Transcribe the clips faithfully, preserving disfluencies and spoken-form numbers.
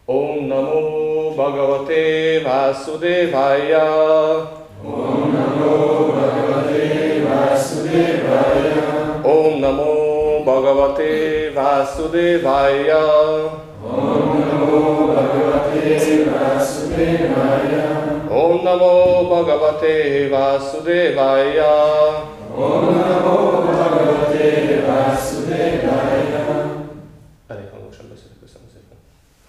Om Namo Bhagavate Vasudevaya. Om Namo Bhagavate Vasudevaya. Om Namo Bhagavate Vasudevaya. Om Namo Bhagavate Vasudevaya. Om Namo Bhagavate Vasudevaya. Om Namo Bhagavate Vasudevaya. Elég hangosan beszélek, köszönöm szépen.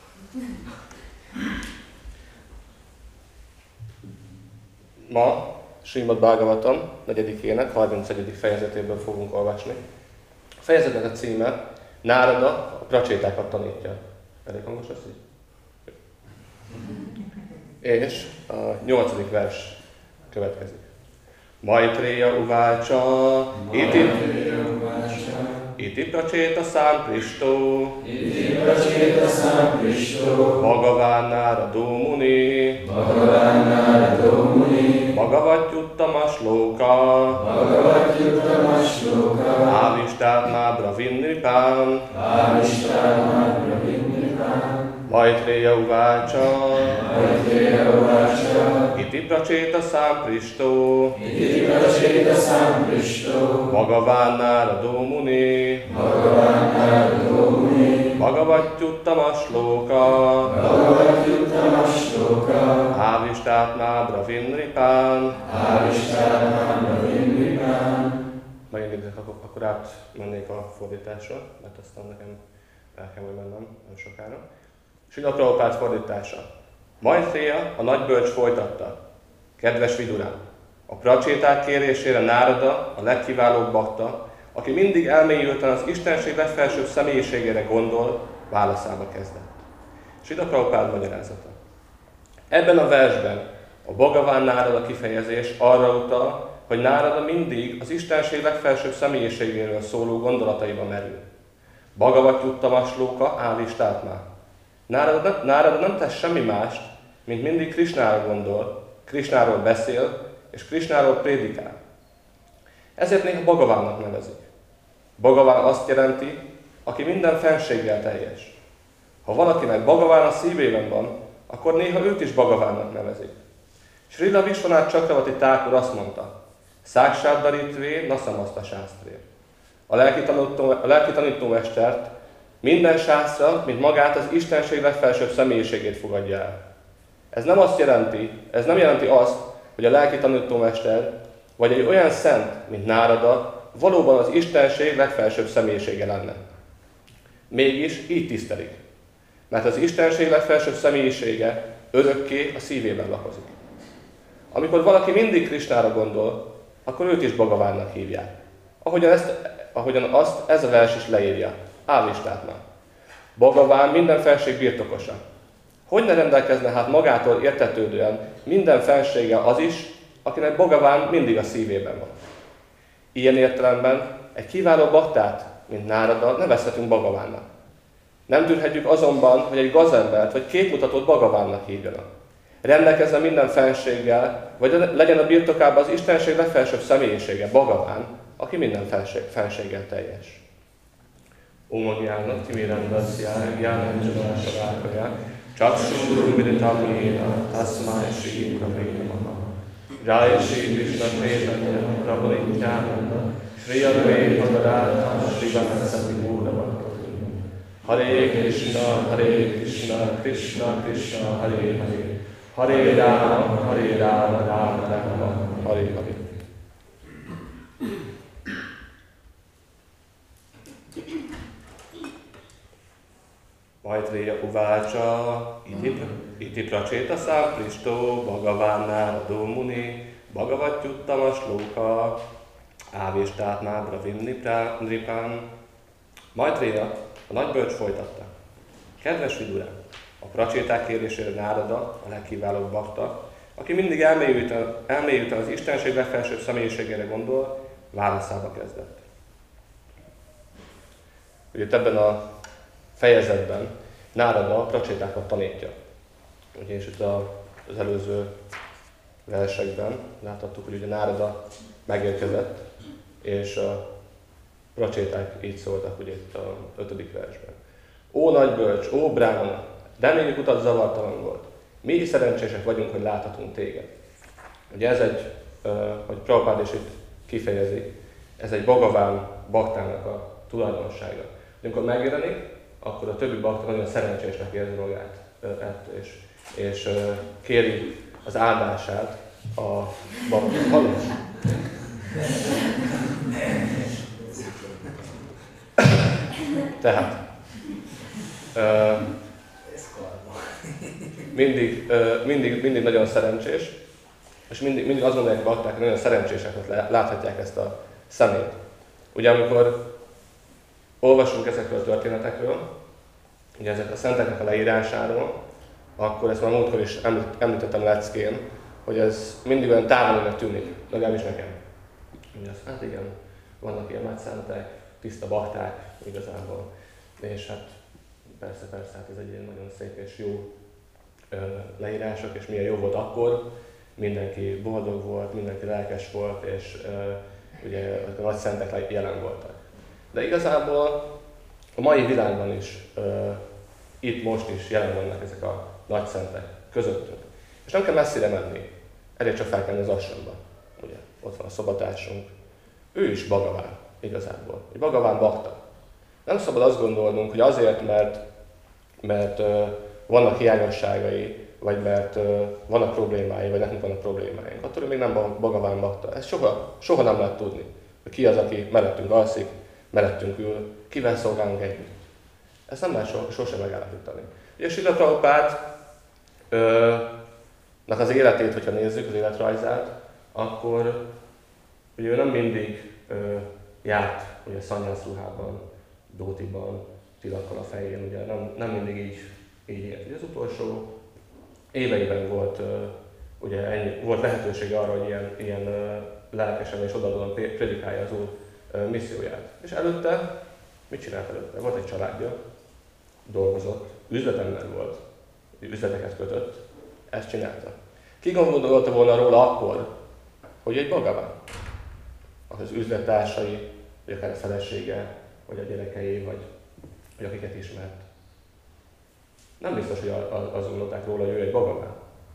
Ma Srimad Bhagavatam negyedikének harmincegyedik fejezetéből fogunk olvasni. A fejezetnek a címe Nárada a pracsétákat tanítja. Elég hangos lesz így? És a nyolcadik vers következik. Maitreya uvácsa, iti, iti pracséta számpristo, Iti pracséta számpristo, Bhagaván Nárada Muni, Bhagaván Nárada Muni, Bhagavatyuttama Shloka, Bhagavatyuttama Shloka, Avishtatma Vinnripam, Avishtatma Vinnripam, Maitreya uvácsa, Maitreya uvácsa, iti pracséta számpristo, Iti pracséta számpristo, Bhagaván Nárada Muni, Bhagaván Nárada Muni, Bhagavatyuttama Shloka, Bhagavatyuttama Shloka, Avishtatma Vinnripam. Avishtatma Vinnripam. Megengeditek, akkor, akkor átmennék a fordításra, mert aztán nekem el kell majd mennem nem sokára. Srila Prabhupád fordítása. Maitreya, a nagybölcs folytatta. Kedves Vidurám, a pracséták kérésére Nárada, a legkiválóbb bakta, aki mindig elmélyülten az Istenség legfelsőbb személyiségére gondol, válaszába kezdett. Srila Prabhupád magyarázata. Ebben a versben a Bhagaván Nárada kifejezés arra utal, hogy Nárada mindig az Istenség legfelsőbb személyiségéről szóló gondolataiba merül. Bhagavatyuttama Shloka Avishtatma. Nárada, Nárada nem tesz semmi mást, mint mindig Krishnára gondol, Krishnáról beszél, és Krishnáról prédikál. Ezért néha Bhagavánnak nevezik. Bhagaván azt jelenti, aki minden fenséggel teljes. Ha valakinek Bhagaván a szívében van, akkor néha őt is Bhagavánnak nevezik. Srila Vishwanath Chakravarti Thakur azt mondta, Száksát Daritvé Nasamasta Sásztré. A lelki, tanító, a lelki tanítómestert minden sásztra, mint magát az Istenség legfelsőbb személyiségét fogadja el. Ez nem azt jelenti, ez nem jelenti azt, hogy a lelki tanítómester, vagy egy olyan szent, mint Nárada, valóban az Istenség legfelsőbb személyisége lenne. Mégis így tisztelik, mert az Istenség legfelsőbb személyisége örökké a szívében lakozik. Amikor valaki mindig Krishnára gondol, akkor őt is Bhagavánnak hívják. Ahogyan, ezt, ahogyan azt ez a vers is leírja. Avishtatma. Bhagaván minden fenség birtokosa. Hogy ne rendelkezne hát magától értetődően minden fenséggel az is, akinek Bhagaván mindig a szívében van. Ilyen értelemben egy kiváló baktát, mint Nárada, nevezhetünk Bhagavánnak. Nem tűrhetjük azonban, hogy egy gazembert vagy képmutatót Bhagavánnak hívjanak. Rendelkezzen minden fenséggel, vagy legyen a birtokában az Istenség legfelsőbb személyisége, Bhagaván, aki minden fenség, fenséggel teljes. Omagjának timirandasya, jánancsodásra Chakshu Viditaména, Tasmai Shri Prabhema. Jai Shri Krishna Chaitanya, Prabhu Nityananda, Shri Advaita Gadadhara, Shri Vasati Gauravata. Hare Krishna, Hare Krishna, Krishna Krishna, Hare Hare. Hare Rama, Hare Rama, Rama Rama, Hare Hare. Maitreya uvácsa, iti pracséta számpristo, Bhagaván Nárada Muni, Bhagavatyuttama Shloka, Avishtatma Vinnripam. Maitreya, a nagybölcs folytatta. Kedves Vidurám, a pracséták kérésére Nárada, a legkiválóbb bakta, aki mindig elmélyülten, elmélyülten az Istenség legfelsőbb személyiségére gondol, válaszába kezdett. Ugye ebben a fejezetben Nárada a pracsétákat tanítja. Ugye, és itt az előző versekben láthattuk, hogy ugye Nárada megérkezett, és a pracséták így szóltak ugye itt az ötödik versben. Ó nagybölcs, ó brámana, de még utat zavartalan volt. Mi is szerencsések vagyunk, hogy láthatunk téged. Ugye ez egy, hogy Prabhupád is itt kifejezi, ez egy Bhagavan baktának a tulajdonsága. Amikor megjelenik, akkor a többi bakta nagyon szerencsésnek érzi magát, és, és kéri az áldását a bakta. Hallós? Tehát mindig, mindig, mindig nagyon szerencsés, és mindig, mindig azt gondolják, hogy bakták, hogy nagyon szerencsések, hogy láthatják ezt a szemét. Ugye amikor olvasunk ezekről a történetekről, ugye ezek a szenteknek a leírásáról, akkor ezt már múltkor is említettem leckén, hogy ez mindig olyan távolinak tűnik, legalábbis nekem. Ugye az, hát igen, vannak ilyen nagy szentek, tiszta bakták igazából, és hát persze, persze, hát ez egy ilyen nagyon szép és jó ö, leírások, és milyen jó volt akkor, mindenki boldog volt, mindenki lelkes volt, és ö, ugye a nagy szentek jelen voltak. De igazából a mai világban is, ö, itt most is jelen vannak ezek a nagy szentek közöttünk. És nem kell messzire menni, elég csak felkelni az asramba. Ugye, ott van a szobatársunk, ő is Bhagavan igazából, egy Bhagavan bakta. Nem szabad azt gondolnunk, hogy azért, mert, mert ö, vannak hiányosságai, vagy mert ö, vannak problémái, vagy nekünk vannak problémáink. Attól még nem Bhagavan bakta. Ezt soha, soha nem lehet tudni, hogy ki az, aki mellettünk alszik, mellettünk ül, kivel szolgálunk együtt. Ezt nem lehet so, sosem megállapítani. Ugye Srila Prabhupádnak az életét, hogyha nézzük, az életrajzát, akkor ugye ő nem mindig ö, járt ugye szanyász ruhában, dótiban, tilakkal a fején, ugye nem, nem mindig így, így élt. Ugye az utolsó éveiben volt, ö, ugye ennyi, volt lehetősége arra, hogy ilyen, ilyen ö, lelkesen és odaadóan prédikálja az Úr ö, misszióját. És előtte, mit csinált előtte? Volt egy családja, dolgozott, üzletember volt, üzleteket kötött, ezt csinálta. Ki gondolta volna róla akkor, hogy egy Bhagavan? Az üzlettársai, vagy akár a felesége, vagy a gyerekei, vagy, vagy akiket ismert. Nem biztos, hogy azon gondolták róla, hogy ő egy Bhagavan.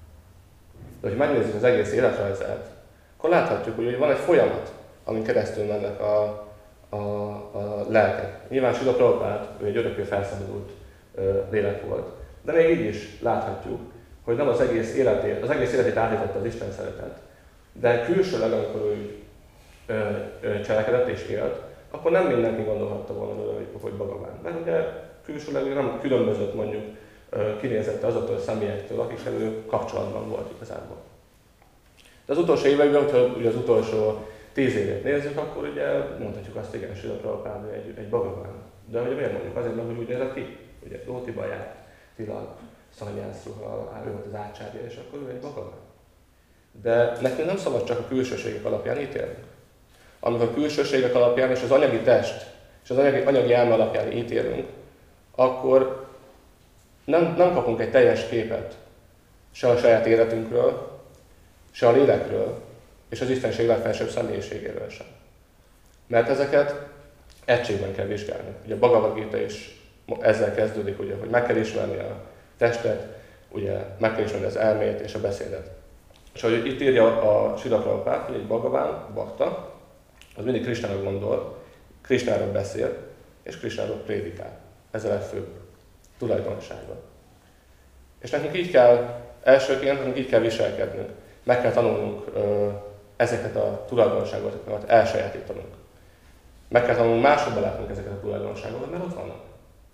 De ha megnézzük az egész életrajzát, akkor láthatjuk, hogy van egy folyamat, amin keresztül mennek a, a, a lelkek. Nyilván Srila Prabhupád, ő egy örökké felszabadult ö, lélek volt. De még így is láthatjuk, hogy nem az egész életét, az egész életét átította az Isten szeretet. De külsőleg, amikor ő ö, ö, cselekedett és élt, akkor nem mindenki gondolhatta volna, hogy, hogy Bhagavan. Mert ugye külsőleg nem különbözött mondjuk ö, kinézette azoktól a személyektől, akikkel ő kapcsolatban volt igazából. De az utolsó években, hogyha ugye az utolsó tíz évét nézzük, akkor ugye mondhatjuk azt, igen, Srila Prabhupád egy, egy Bhagavan. De ugye miért mondjuk? Azért, mert úgy nézett ki. Ugye dótiba járt, tilak, szanyászruha, ő volt az ácsárja, és akkor ő egy Bhagavan. De nekünk nem szabad csak a külsőségek alapján ítélni. Amikor a külsőségek alapján és az anyagi test és az anyagi, anyagi elme alapján ítélünk, akkor nem, nem kapunk egy teljes képet se a saját életünkről, se a lélekről, és az Istenség legfelsőbb személyiségéről sem. Mert ezeket egységben kell vizsgálni. Ugye a Bhagavad Gita is ezzel kezdődik, ugye, hogy meg kell ismerni a testet, ugye, meg kell ismerni az elmét és a beszédet. És ahogy itt írja a Srila Prabhupád, hogy egy Bhagavan, bakta, az mindig Krisnára gondol, Krisnáról beszél, és Krisnáról prédikál. Ez a legfőbb tulajdonsága. És nekünk így kell, elsőként nekünk így kell viselkednünk. Meg kell tanulnunk ö, ezeket a tulajdonságokat elsajátítanunk. Meg kell tanulnunk másokba látnunk ezeket a tulajdonságokat, mert ott vannak.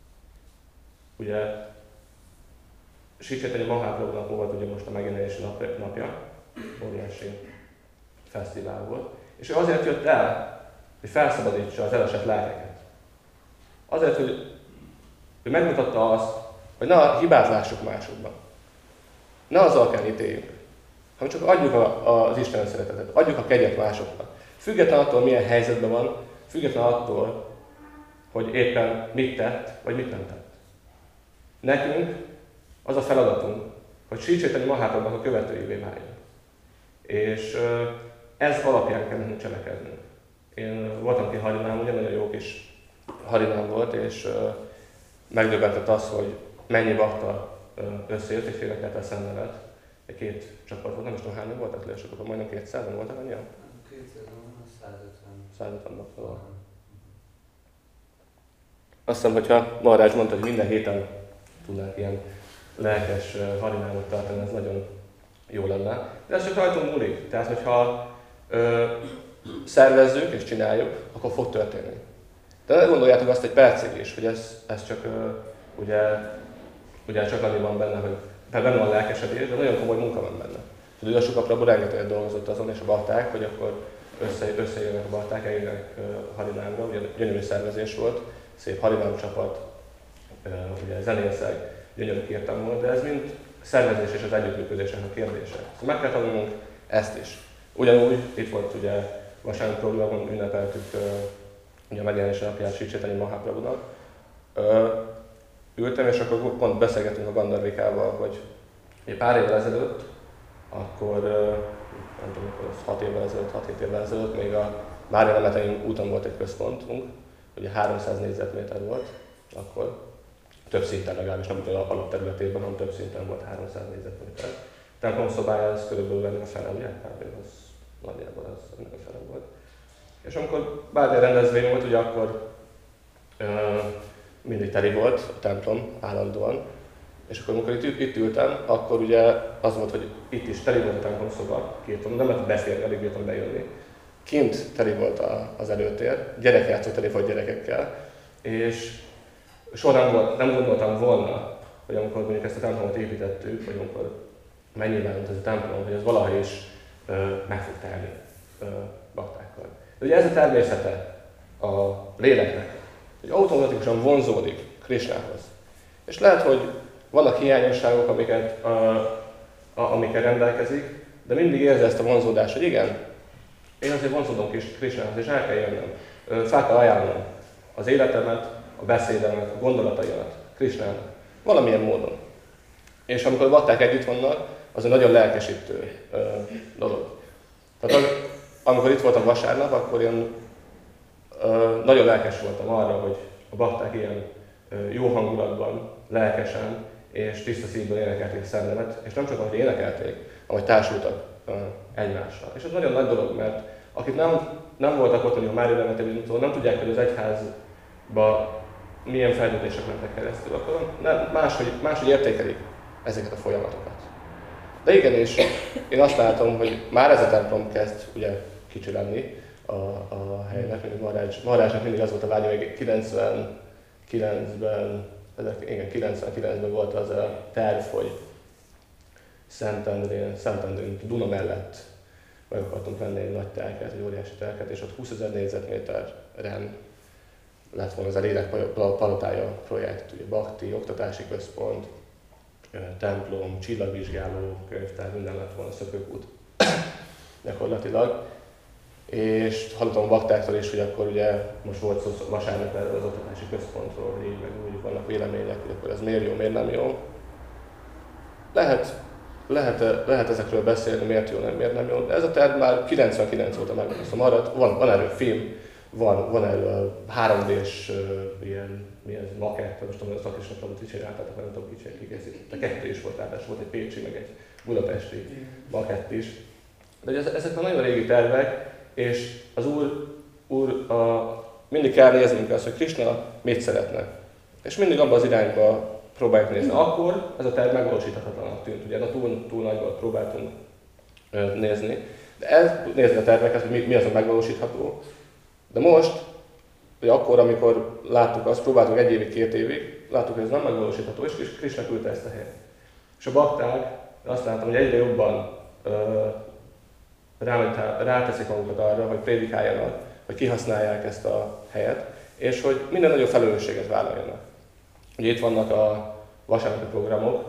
Ugye Sri Chaitanya Mahaprabhunak volt ugye most a megjelenési napja, óriási fesztivál volt, és ő azért jött el, hogy felszabadítsa az elesett lelkeket. Azért, hogy ő megmutatta azt, hogy ne a hibát lássuk másokban. Ne azzal kell ítéljünk, hanem csak adjuk a, az Isten szeretetet, adjuk a kegyet másoknak. Független attól, milyen helyzetben van, független attól, hogy éppen mit tett, vagy mit nem tett. Nekünk az a feladatunk, hogy Sri Chaitanya Mahaprabhunak a követőivé váljunk. És ez alapján kell nekünk cselekednünk. Én voltam ki harinám, ugye nagyon jó kis harinám volt, és megdöbbentett az, hogy mennyi bakta összejött, és félrekelte a szennevet. Egy két csapat volt, nem is tudom hányan voltak le, sokan, majdnem kétszázan voltak annyian? kétszázan, százötven. százötven baktal. Azt hiszem, hogyha Maharaj mondta, hogy minden héten tudnánk ilyen lelkes harinámot tartani, ez nagyon jó lenne. De ez csak rajtunk múlik. Tehát, hogyha ö, szervezzük és csináljuk, akkor fog történni. De ne gondoljátok azt egy percig is, hogy ez, ez csak ö, ugye, ugye csak annyi van benne, hogy benne van lelkesedés, de nagyon komoly munka van benne. Tudod, a Suka Prabhu rengeteget dolgozott azon, és a bakták, hogy akkor össze, összejönnek a bakták, eljönnek uh, harinámra, ugye gyönyörű szervezés volt, szép harinám csapat, uh, ugye zenészek, gyönyörű kirtan volt, de ez mind szervezés és az együttműködésnek a kérdése. Szóval meg kell tanulnunk ezt is. Ugyanúgy itt volt ugye vasárnap programon ünnepeltük uh, ugye a megjelenés napját Sri Chaitanya Mahaprabhunak. Uh, ültem, és akkor pont beszélgetünk a Gandharvikával, hogy egy pár évvel ezelőtt, akkor uh, nem tudom, mikor az hat évvel ezelőtt, hat-hét évvel ezelőtt, még a Mária-Nemetein úton volt egy központunk, ugye háromszáz négyzetméter volt, akkor több szinten legalábbis, nem úgy alapterületében, hanem több szinten volt háromszáz négyzetméter. A templom szobája az körülbelül ennek a fele, ugye? Kb. Az nagyjából az ennek a fele volt. És amikor bármilyen rendezvény volt, ugye akkor uh, mindig teli volt a templom állandóan. És akkor amikor itt, itt ültem, akkor ugye az volt, hogy itt is teli volt a templom szoba, két nem lehet beszélni, alig bírtam bejönni. Kint teli volt a, az előtér, gyerekjátszó teli volt gyerekekkel, és soha nem, volt, nem gondoltam volna, hogy amikor mondjuk ezt a templomot építettük, vagy amikor megnyilvánult ez a templom, hogy ez valaha is ö, meg fog telni ö, baktákkal. De ugye ez a természete a léleknek, hogy automatikusan vonzódik Krishnához. És lehet, hogy vannak hiányosságok, amiket, a, a, amiket rendelkezik, de mindig érzi ezt a vonzódást, hogy igen, én azért vonzódom Krishnához, és el kell jönnöm, fel kell ajánlnom az életemet, a beszédemet, a gondolataimat Krishnának, valamilyen módon. És amikor a bakták együtt vannak, az egy nagyon lelkesítő ö, dolog. Tehát az, amikor itt voltam vasárnap, akkor én ö, nagyon lelkes voltam arra, hogy a bakták ilyen ö, jó hangulatban, lelkesen és tiszta szívből énekelték a szennemet, és nem csak ahogy énekelték, ahogy társultak ö, egymással. És ez nagyon nagy dolog, mert akik nem, nem voltak ott, hogy a Mária-Nemetein úton, nem tudják, hogy az egyházba milyen fejlődések mentek keresztül, akkor nem, máshogy, máshogy értékelik ezeket a folyamatokat. De igenis, én azt látom, hogy már ez a templom kezd ugye kicsi lenni a, a helynek, mint Maharajnak mindig az volt a vágya, hogy kilencvenkilencben, igen, kilencvenkilencben volt az a terv, hogy Szentendrén, Szentendrén, Duna mellett meg akartunk venni egy nagy telket, egy óriási telket, és ott húszezer négyzetméteren lett volna az a Lélek Palotája projekt, ugye Bhakti, oktatási központ, templom, csillagvizsgáló könyvtár, minden lett volna Szökőkút gyakorlatilag. És hallottam a baktáktól is, hogy akkor ugye most volt szó vasárnap erről az oktatási központról, hogy így meg úgy vannak vélemények, hogy akkor ez miért jó, miért nem jó. Lehet, lehet, lehet ezekről beszélni, miért jó, nem, miért nem jó, de ez a terv már kilencvenkilenc óta megvan. Szóval van, van erről film, van, van erről három dés uh, ilyen, milyen makett, most tudom, hogy a szakisnapot is csináltátok, nem tudom, kicsit kikészített. Kettő is volt ráadásul, volt egy pécsi, meg egy budapesti makett is. De ez, ezek a nagyon régi tervek, és az Úr, úr a, mindig kell néznünk azt, hogy Krishna mit szeretne. És mindig abban az irányba próbáljuk nézni. Akkor ez a terv megvalósíthatatlanak tűnt, ugye a túl, túl nagyban próbáltunk uh, nézni. De ez, nézni a terveket, hogy mi, mi az a megvalósítható. De most, hogy akkor, amikor láttuk azt, próbáltuk egy évig, két évig, láttuk, hogy ez nem megvalósítható, és Krishna küldte ezt a helyet. És a bakták, azt láttam, hogy egyre jobban uh, ráteszik magukat arra, hogy prédikáljanak, hogy kihasználják ezt a helyet, és hogy minden nagyobb felelősséget vállaljanak. Ugye itt vannak a vasárnapi programok,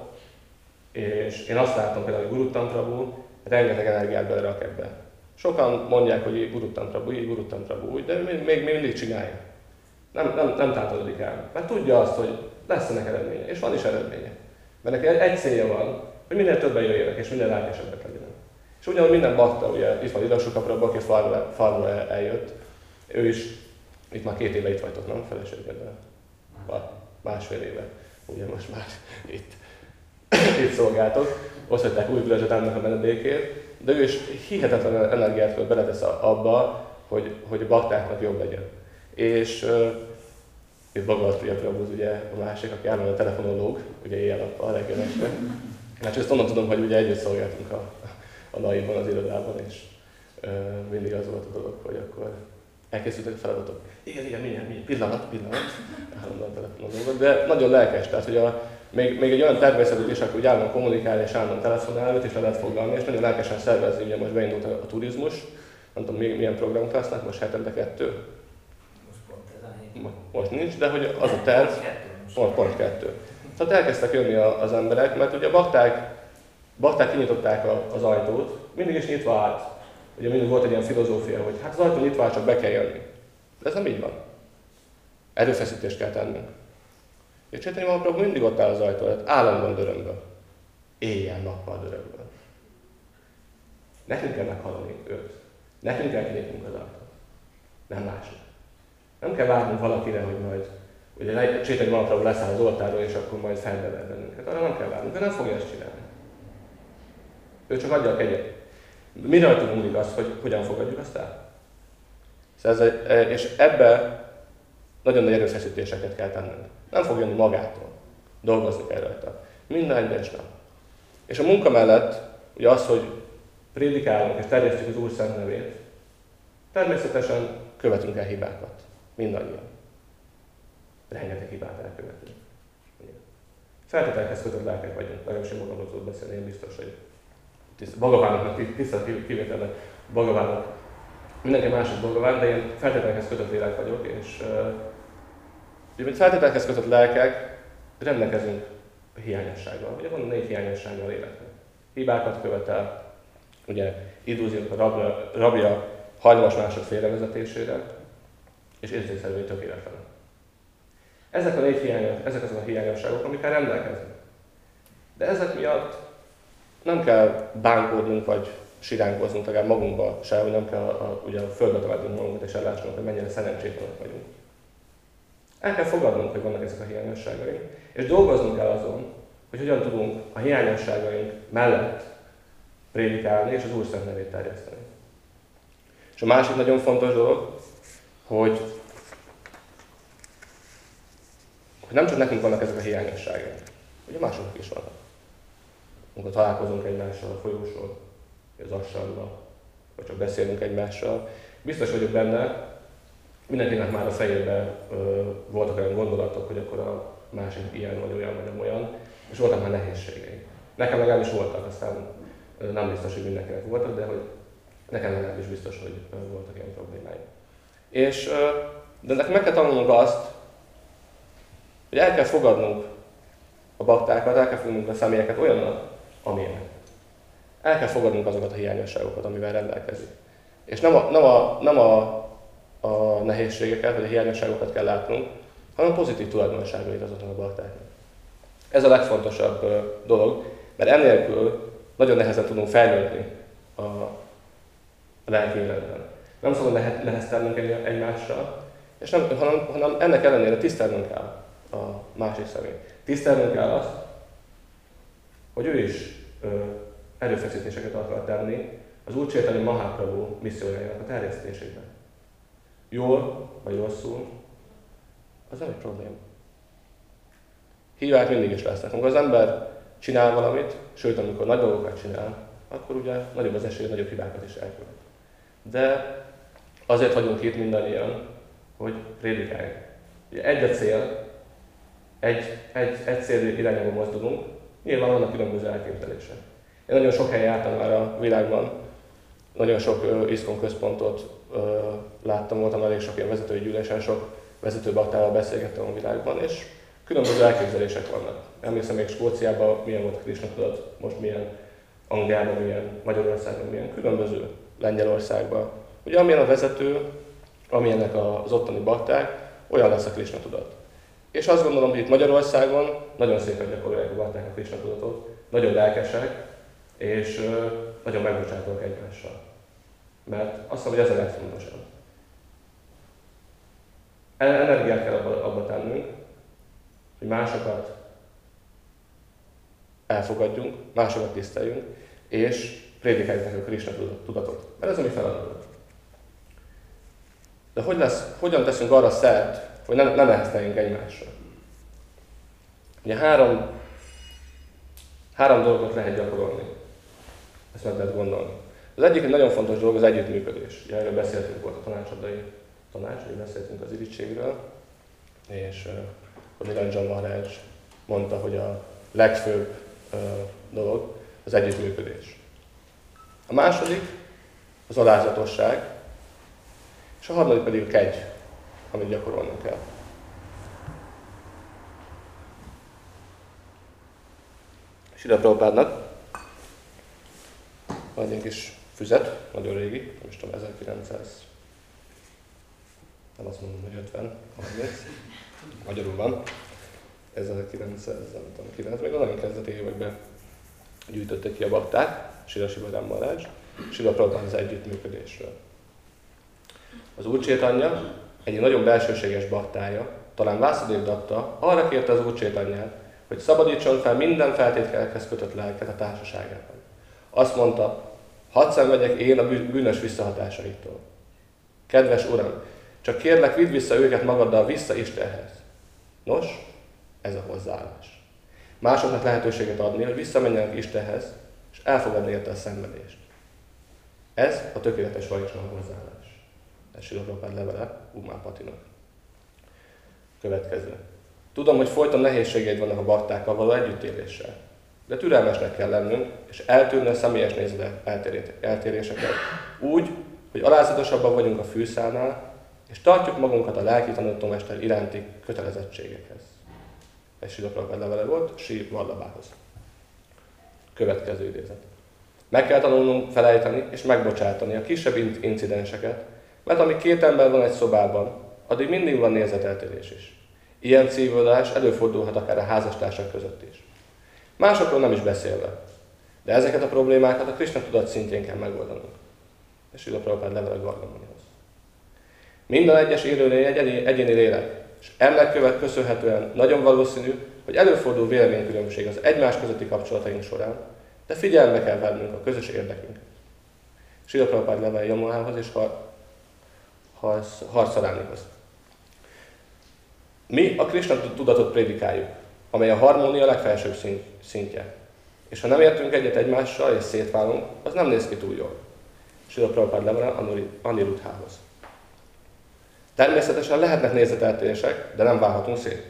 és én azt látom például, hogy Guru Uttam Prabhu rengeteg energiát belerak ebbe. Sokan mondják, hogy Guru Uttam Prabhu így, Guru Uttam Prabhu úgy, de még, még mindig csinálja. Nem, nem, nem tátorodik el. Mert tudja azt, hogy lesz ennek eredménye, és van is eredménye. Mert neki egy célja van, hogy minél többen jöjjenek, és minél lelkesebbek legyenek. És ugyanúgy minden bakta, ugye itt van Ila Suka Prabhu, aki farmra eljött, ő is, itt már két éve itt vagytok, nem? Feleségeddel? Másfél éve, ugye most már itt. itt szolgáltok, osztották új völgyet annak a menedékét, de ő is hihetetlen energiát beletesz abba, hogy, hogy a baktáknak jobb legyen. És uh, itt Bhagavad Prabhu ugye a másik, aki állandóan telefonon lóg, ugye éjjel-nappal, reggel este. Hát ezt onnan tudom, hogy ugye együtt szolgáltunk a, a naiban, az irodában, és uh, mindig az volt a dolog, hogy akkor elkészültek a feladatok. Igen, igen, milyen, milyen, pillanat, pillanat, állandóan telefonon lógott, de nagyon lelkes, tehát hogy a, még, még egy olyan természetük is, akkor állandóan kommunikál és állandóan telefonál, és le lehet foglalni, és nagyon lelkesen szervezni, ugye most beindult a, a turizmus, nem tudom, milyen programot használnak, most hetente kettő. Most pont ez a hét. Most nincs, de hogy az a terv, pont, pont kettő. Tehát elkezdtek jönni az emberek, mert ugye a bakták, bakták kinyitották az ajtót, mindig is nyitva állt. Ugye mindig volt egy ilyen filozófia, hogy hát az ajtó nyitva áll, csak be kell jönni. De ez nem így van. Erőfeszítést kell tennünk. És Chaitanya Mahaprabhu mindig ott áll az ajtó előtt, állandóan dörömből. Éjjel-nappal dörömből. Nekünk kell meghallani őt. Nekünk kell kinyitnunk az ajtót. Nem másnak. Nem kell várnunk valakire, hogy majd ugye Chaitanya Mahaprabhu leszáll az oltáról, és akkor majd felnevel bennünket. Arra nem kell várnunk, ő nem fogja ezt csinálni. Ő csak adja a kegyet. Mi rajtunk múlik az, hogy hogyan fogadjuk azt el? Szóval ez, és ebbe nagyon nagy erőfeszítéseket kell tennünk. Nem fog jönni magától. Dolgozni kell rajta. Minden egyes nap. És a munka mellett, ugye az, hogy prédikálunk és terjesztjük az Úr szent nevét, természetesen követünk el hibákat. Mindannyian. Rengeteg hibát elkövetünk. Feltételekhez kötött lelkek vagyunk. Legalábbis én magamról tudok beszélni, én biztos, hogy Bhagavának, tisztelt kivételnek Bhagavának, mindenki másik Bhagaván, de én feltételekhez kötött lélek vagyok, és uh, mint feltételekhez kötött lelkek rendelkezünk a hiányossággal. Ugye van négy hiányossága a léleknek. Hibákat követel, ugye illúziók a rabja, rabja hajlamos mások félrevezetésére, és érzékszervei tökéletlen. Ezek a négy hiányos, ezek azok a hiányosságok, amikkel rendelkezünk. De ezek miatt nem kell bánkódnunk, vagy siránkoznunk, legalább magunkba se, hogy nem kell a, a, ugye a földbe találnunk magunkat és ellásnunk, hogy mennyire szerencsétlenek vagyunk. El kell fogadnunk, hogy vannak ezek a hiányosságaink, és dolgoznunk kell azon, hogy hogyan tudunk a hiányosságaink mellett prédikálni és az Úr szent nevét terjeszteni. És a másik nagyon fontos dolog, hogy, hogy nem csak nekünk vannak ezek a hiányosságaink, ugye másoknak is vannak. Amikor találkozunk egymással a folyósról, az assalba, vagy csak beszélünk egymással. Biztos vagyok benne, mindenkinek már a fejében ö, voltak olyan gondolatok, hogy akkor a másik ilyen vagy olyan vagy olyan, és voltak már nehézségei. Nekem legalábbis voltak, aztán ö, nem biztos, hogy mindenkinek voltak, de hogy nekem legalábbis biztos, hogy ö, voltak ilyen problémáim. És, ö, de nekünk meg kell tanulnunk azt, hogy el kell fogadnunk a baktákat, el kell fogadnunk a személyeket olyannak, amilyenek. El kell fogadnunk azokat a hiányosságokat, amivel rendelkezik. És nem a, nem a, nem a, a nehézségeket, vagy a hiányosságokat kell látnunk, hanem a pozitív tulajdonságait azoknak a baktáknak. Ez a legfontosabb uh, dolog, mert ennélkül nagyon nehezen tudunk fejlődni a, a lelki életben. Nem szabad neheztelnünk egymással, és nem, hanem, hanem ennek ellenére tisztelnünk kell a másik személyt. Tisztelnünk kell azt, hogy ő is ö, erőfeszítéseket akar tenni az Úr Chaitanya Mahaprabhu missziójának a terjesztésében. Jól vagy rosszul, az nem egy probléma. Hibák mindig is lesznek. Amikor az ember csinál valamit, sőt amikor nagy dolgokat csinál, akkor ugye nagyobb az esély, nagyobb hibákat is elkövet. De azért vagyunk itt mindannyian, hogy prédikáljunk. Ugye egy a cél, egy, egy, egy cél irányába mozdulunk, nyilván vannak különböző elképzelések. Én nagyon sok helyen jártam már a világban, nagyon sok uh, iszkon központot uh, láttam, voltam elég sok ilyen vezetői gyűlésen, sok vezető baktával beszélgettem a világban, és különböző elképzelések vannak. Emlékszem még Skóciában milyen volt a Krisna tudat, most milyen, Angliában milyen, Magyarországon milyen, különböző, Lengyelországban. Ugye amilyen a vezető, amilyenek az ottani bakták, olyan lesz a Krisna tudat. És azt gondolom, hogy itt Magyarországon nagyon szépen gyakorolják a bakták a Krisna tudatot, nagyon lelkesek, és ö, nagyon megbocsátóak egymással. Mert azt mondom, hogy ez a legfontosabb. Energiát kell abba, abba tennünk, hogy másokat elfogadjunk, másokat tiszteljünk, és prédikáljuk nekik a Krisna tudatot. Mert ez a mi feladatunk. De hogy lesz, hogyan teszünk arra szert, hogy ne, ne nehezteljünk egymásra? Ugye három, három dolgot lehet gyakorolni. Ezt meg lehet gondolni. Az egyik egy nagyon fontos dolog az együttműködés. Ugye erről beszéltünk, volt a tanácsadói tanács, hogy beszéltünk az irítségről, és uh, Niranjan Maharaj mondta, hogy a legfőbb uh, dolog az együttműködés. A második az alázatosság, és a harmadik pedig a kegy, amit gyakorolnunk kell. Srila Prabhupádnak van egy ilyen kis füzet, nagyon régi, nem is tudom, ezerkilencszáz, nem azt mondom, hogy ötven, harminc, magyarul van, ezerkilencszáz, nem tudom, kilenc, még a nagyon kezdeti években gyűjtötték ki a bakták, Srila Sivaram Maharaj, Srila Prabhupád az együttműködésről. Az Úr Csétanya, egy nagyon belsőséges baktája, talán Vásudév Datta arra kérte az Úr Csétanyát, hogy szabadítson fel minden feltételekhez kötött lelket a társaságában. Azt mondta, hadd szenvedjek én a bűnös visszahatásaitól. Kedves Uram, csak kérlek, vidd vissza őket magaddal vissza Istenhez. Nos, ez a hozzáállás. Másoknak lehetőséget adni, hogy visszamenjenek Istenhez, és elfogadni érte a szenvedést. Ez a tökéletes Vajsnava hozzáállás. Ez Srila Prabhupád levele Umápatinak. Következő. Tudom, hogy folyton nehézségeid vannak a baktákkal való együttéléssel, de türelmesnek kell lennünk, és eltűnni a személyes nézet eltéréseket úgy, hogy alázatosabban vagyunk a fűszálnál, és tartjuk magunkat a lelki tanítómester iránti kötelezettségekhez. Ez Srila Prabhupád levele volt Sri Vallabhához. Következő idézet. Meg kell tanulnunk felejteni és megbocsátani a kisebb incidenseket, mert amíg két ember van egy szobában, addig mindig van nézeteltérés is. Ilyen cívódás előfordulhat akár a házastársak között is. Másokról nem is beszélve. De ezeket a problémákat a Krisna tudat szintjén kell megoldanunk. És Srila Prabhupád levele Gargamanihoz. Minden egyes élőlény egy egyéni lélek, és ennek követ köszönhetően nagyon valószínű, hogy előfordul véleménykülönbség az egymás közötti kapcsolataink során, de figyelme kell vennünk a közös érdekünket. Srila Prabhupád levele Yamahához és Harcaránihoz. Mi a Krisna tudatot prédikáljuk, amely a harmónia legfelsőbb szintje. És ha nem értünk egyet egymással és szétválunk, az nem néz ki túl jól. Srila Prabhupád levele Aniruddhához. Természetesen lehetnek nézeteltérések, de nem válhatunk szét.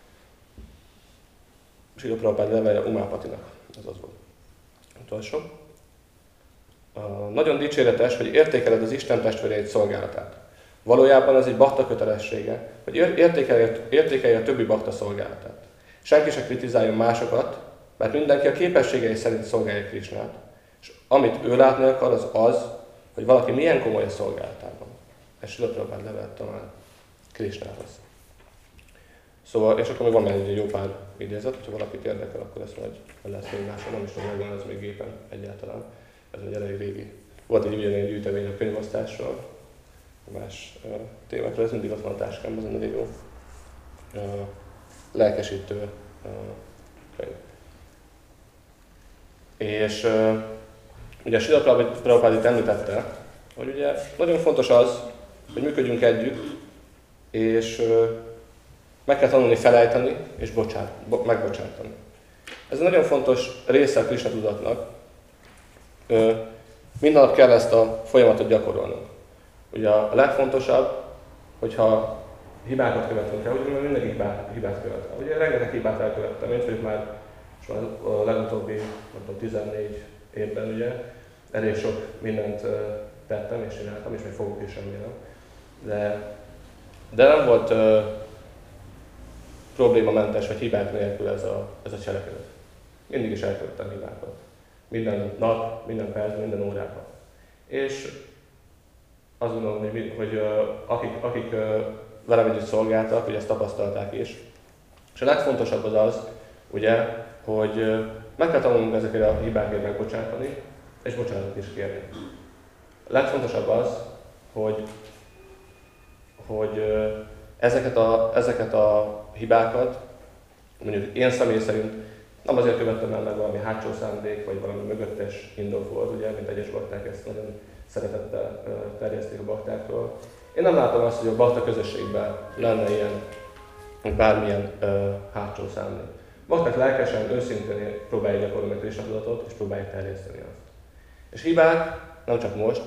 Srila Prabhupád levele Umápatinak. Ez az volt. Utolsó. Nagyon dicséretes, hogy értékeled az Isten testvéreid szolgálatát. Valójában ez egy bakta kötelessége, hogy értékelje, értékelje a többi bakta szolgálatát. Senki se kritizáljon másokat, mert mindenki a képességei szerint szolgálja Krisnát, és amit ő látni akar, az az, hogy valaki milyen komoly a szolgálatában. Ez Srila Prabhupád levele talán Krisnához. Szóval, és akkor még van egy jó pár idézet, hogyha valakit érdekel, akkor ezt majd lesz még máshol, nem is tudom, megvan ez még gépen egyáltalán. Ez egy elég régi. Volt egy ugyanilyen gyűjtemény a könyvosztásról, más uh, témákról, ez mindig ott van a táskámban, ez elég jó. Uh, lelkesítő uh, könyv. És uh, ugye a Srila Prabhupád itt említette, hogy ugye nagyon fontos az, hogy működjünk együtt, és uh, meg kell tanulni felejteni és bocsát, bo- megbocsátani. Ez egy nagyon fontos része a Krisna tudatnak. Uh, minden nap kell ezt a folyamatot gyakorolnunk. Ugye a legfontosabb, hogyha hibákat követünk el, ugye mindenki hibát, hibát követ el. Ugye rengeteg hibát elkövettem, én vagyok már a legutóbbi nem tudom, tizennégy évben ugye elég sok mindent tettem és csináltam, és még fogok is remélem. De, de nem volt uh, problémamentes vagy hibák nélkül ez a, ez a cselekedet. Mindig is elkövettem hibákat. Minden nap, minden percben, minden órában. És azt gondolom, hogy, hogy uh, akik, akik uh, velem együtt szolgáltak, hogy ezt tapasztalták is. És a legfontosabb az az, ugye, hogy uh, meg kell tanulnunk ezeket a hibákért megbocsátani, és bocsánatot is kérni. A legfontosabb az, hogy, hogy uh, ezeket, a, ezeket a hibákat, mondjuk én személy szerint Nem azért követtem el, mert valami hátsó szándék, vagy valami mögöttes indok volt, ugye, mint egyes bakták ezt nagyon szeretettel terjesztik a baktákról. Én nem látom azt, hogy a bakta közösségben lenne ilyen, bármilyen uh, hátsó szándék. Bakták lelkesen, őszintén próbálják gyakorolni a Krisna tudatot, és próbálják terjeszteni azt. És hibák nem csak most,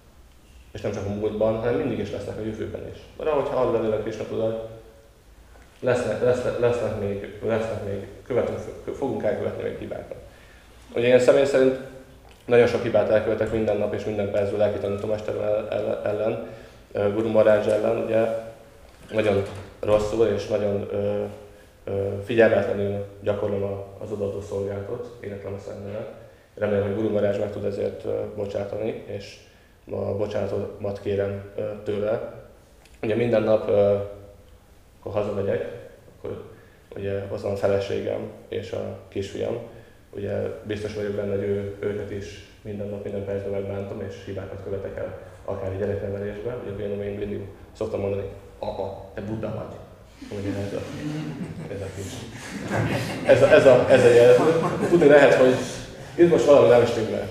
és nem csak a múltban, hanem mindig is lesznek a jövőben is. Mert ahogy halad belőle a Krisna tudat, lesznek, lesznek, lesznek még, lesznek még követünk, fogunk elkövetni még hibákat. Ugye én személy szerint nagyon sok hibát elkövetek minden nap és minden percben lelki tanítómesterem ellen, Guru Maharaj ellen, ugye nagyon rosszul és nagyon ö, ö, figyelmetlenül gyakorlom az odaadó szolgálatot, éneklem a Szentnevet. Remélem, hogy Guru Maharaj meg tud ezért ö, bocsátani, és a bocsánatot kérem ö, tőle. Ugye minden nap, ö, akkor hazamegyek, akkor ugye hozom a feleségem és a kisfiam. Ugye biztos vagyok benne, hogy ő, őket is minden nap, minden percben megbántom, és hibákat követek el, akár egy gyereknevelésben. Ugye én mindig szoktam mondani, apa, te Buddha vagy. Ugye ez a, ez a kis. Ez a, ez a, ez a jelző. Tudni lehet, hogy itt most valami nem stimmel.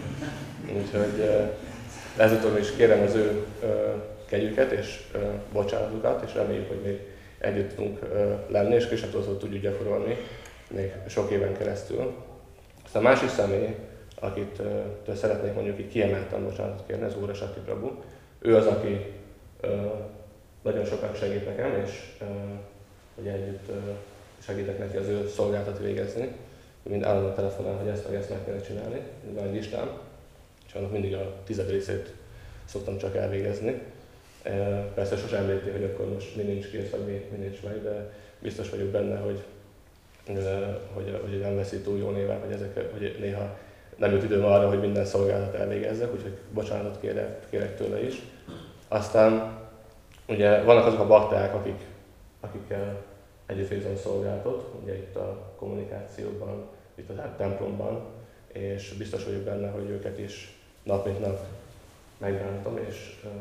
Úgyhogy ezúttal is kérem az ő kegyüket és bocsánatukat, és reméljük, hogy még együtt tudunk lenni, és Krisna tudatot tudjuk gyakorolni még sok éven keresztül. Aztán a másik személy, akit uh, szeretnék mondjuk így kiemelten bocsánatot kérni, az Úra Sakti Prabhu. Ő az, aki uh, nagyon sokat segít nekem, és uh, hogy együtt uh, segítek neki az ő szolgálatot végezni. Mind állandóan telefonál, hogy ezt meg ezt meg kéne csinálni. Van egy listám, és annak mindig a tized részét szoktam csak elvégezni. Uh, persze sosem említi, hogy akkor most mi nincs kész, vagy mi, mi nincs meg, de biztos vagyok benne, hogy, uh, hogy, hogy nem veszi túl jó néven, hogy, ezek, hogy néha nem jut időm arra, hogy minden szolgálatot elvégezzek, úgyhogy bocsánatot kérek, kérek tőle is. Aztán ugye vannak azok a bakták, akik, akikkel együtt végzem szolgálatot, ugye itt a kommunikációban, itt a templomban, és biztos vagyok benne, hogy őket is nap mint nap megbántom, és ö,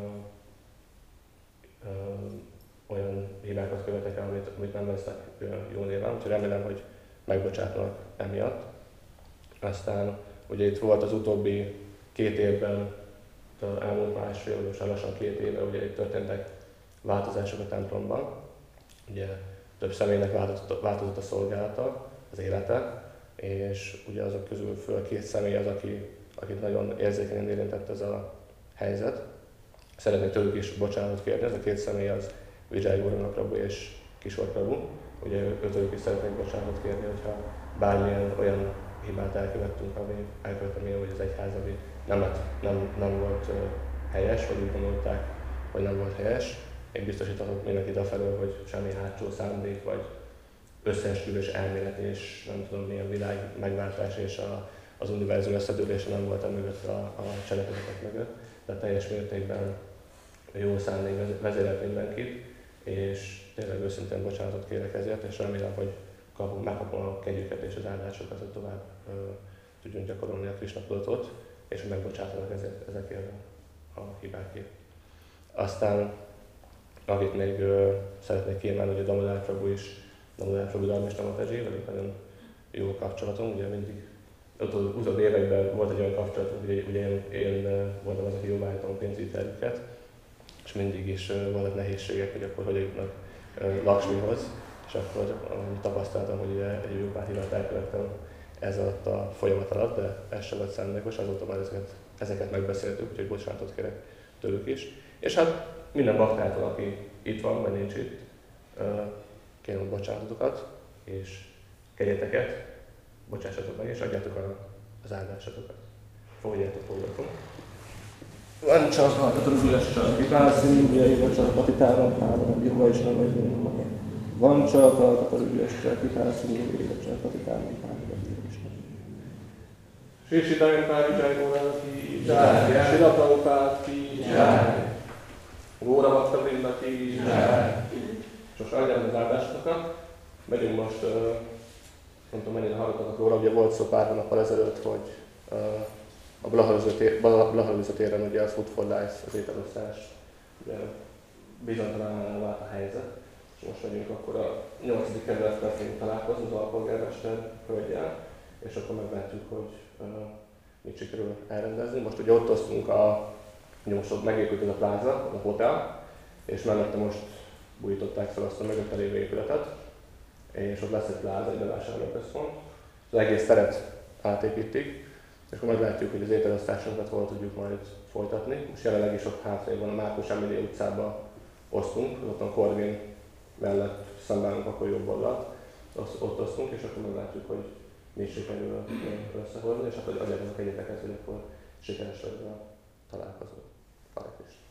ö, olyan hibákat követek el, amit, amit nem vesznek jó néven, úgyhogy remélem, hogy megbocsátnak emiatt. Aztán ugye itt volt az utóbbi két évben, elmúlt másfél, vagy lassan két éve, ugye itt történtek változások a templomban. Ugye több személynek változott, változott a szolgálata, az élete, és ugye azok közül föl két személy az, aki, akit nagyon érzékenyen érintett ez a helyzet. Szeretnék tőlük is bocsánatot kérni, ez a két személy az Vijay Gauranga Prabhu és Kishore Prabhu. Ugye őtőlük is szeretnék bocsánatot kérni, hogyha bármilyen olyan hibát elkövettünk, ami elkövettem én, hogy az egyház, ami nem, nem, nem volt helyes, vagy úgy gondolták, hogy nem volt helyes. Én biztosítatok mindenkit afelől, hogy semmi hátsó szándék, vagy összeesküvés elmélet és nem tudom milyen világ megváltás és a, az univerzum összedőlése nem volt mögött a, a cselekedetek mögött, de teljes mértékben jó szándék vezérelt mindenkit, és tényleg őszintén bocsánatot kérek ezért, és remélem, hogy kapom, megkapom a kegyüket és az áldásokat, hogy tovább ö, tudjunk gyakorolni a Krisna tudatot, és hogy megbocsátanak ezért, ezekért a hibákért. Aztán, akit még ö, szeretnék kiemelni, hogy a Damodar Prabhu is, Damodar Prabhu Dharmista Mataji, velük nagyon jó kapcsolatunk, ugye mindig az utóbbi években volt egy olyan kapcsolatunk, hogy ugye én, én voltam az, aki jóváhagytam a pénzügyi tervüket, és mindig is ö, voltak nehézségek, hogy akkor hogy jutnak Lakshmihoz. És akkor tapasztaltam, hogy egy jó pár hibát elkövettem ez alatt a folyamat alatt, de ez sem volt szándékos, azóta már ezeket, ezeket megbeszéltük, úgyhogy bocsánatot kérek tőlük is. És hát minden baktától, aki itt van, vagy nincs itt, kérem bocsánatokat és kegyeteket, bocsássatok meg, és adjátok az áldásatokat. Fogadjátok fogadatot. Van csak a Trudulesca, Vipászini, vagy csak Patitáram, Páram, Virva is nem vagy maga. Van csak a Taparügyesre, Kipászini, illetve Patitáram, Páram, is nem. Sirsi Davimpár, Vijay Gauranga ki, Sri Prabhupád ki, Góra Bhakta Vrinda ki, és most adjam az áldásokat. Megyünk most, nem tudom mennyire hallottatok róla, ugye volt szó pár hónappal ezelőtt, hogy a Blahalúza téren ugye a Food for Life, az ételosztás bizonytalanná vált a helyzet. És most megyünk akkor a nyolcadik kerületben fogunk találkozni az alpolgármester hölgyel, és akkor meglátjuk, hogy uh, mit sikerül elrendezni. Most ugye ott osztunk a nyomsod, megépült ez a pláza, a hotel, és mellette most bújították fel azt a mögötte lévő épületet, és ott lesz egy pláza, egy bevásárlóközpont. Az egész teret átépítik, és akkor meglátjuk, hogy az ételosztásunkat hol tudjuk majd folytatni. Most jelenleg is ott hátrébb van a Márkus Emília utcában osztunk, ott a Korvin mellett szembeállunk, akkor jobb oldalt, ott osztunk, és akkor meglátjuk, hogy mi sikerül összehozni, és akkor adjatok egyetek ezt, hogy akkor sikeres legyen a találkozó. Hare Krishna.